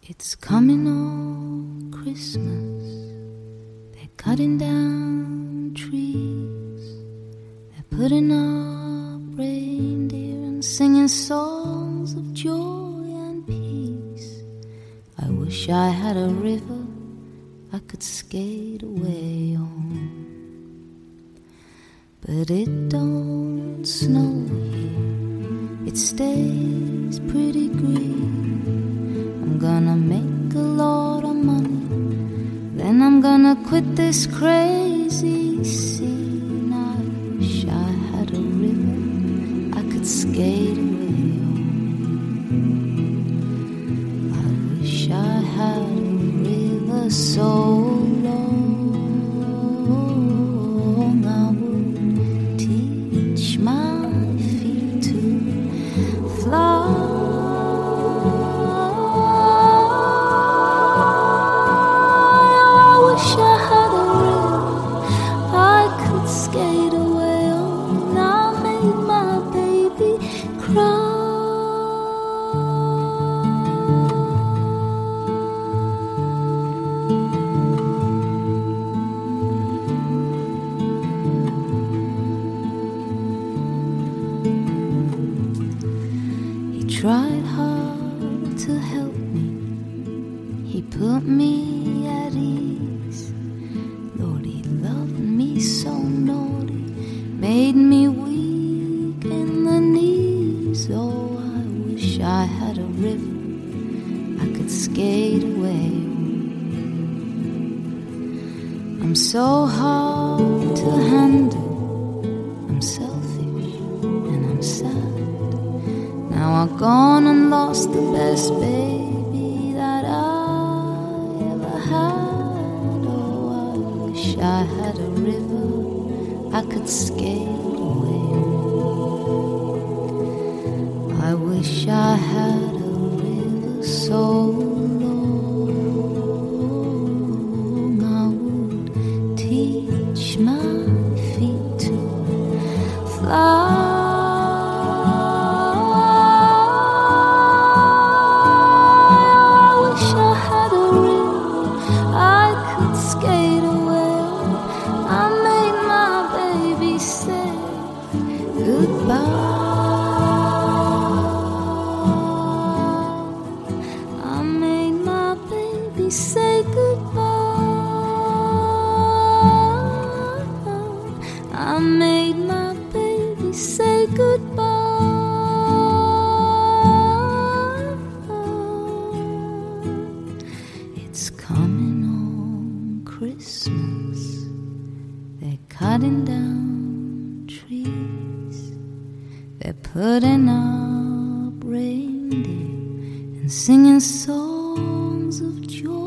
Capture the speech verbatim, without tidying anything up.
It's coming on Christmas. They're cutting down trees. They're putting up reindeer and singing songs of joy and peace. I wish I had a river I could skate away on, but it don't snow here. It stays pretty green. I'm gonna make a lot of money, then I'm gonna quit this crazy scene. I wish I had a river I could skate away on. I wish I had a river so long I would teach my feet to fly. Tried hard to help me, he put me at ease. Lord, he loved me so naughty, made me weak in the knees. Oh, I wish I had a river I could skate away. I'm so hard to handle, I'm selfish and I'm sad. Now I've gone and lost the best baby that I ever had. Oh, I wish I had a river I could skate away on. I wish I had a river so long I would teach my feet to fly. Say goodbye. I made my baby say goodbye. It's coming on Christmas. They're cutting down trees. They're putting up reindeer and singing songs of joy